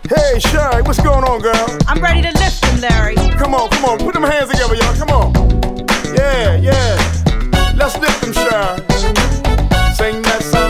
Hey, Shy, what's going on, girl? I'm ready to lift him, Larry. Come on, put them hands together, y'all, come on. Yeah, let's lift them, Shy. Sing that song.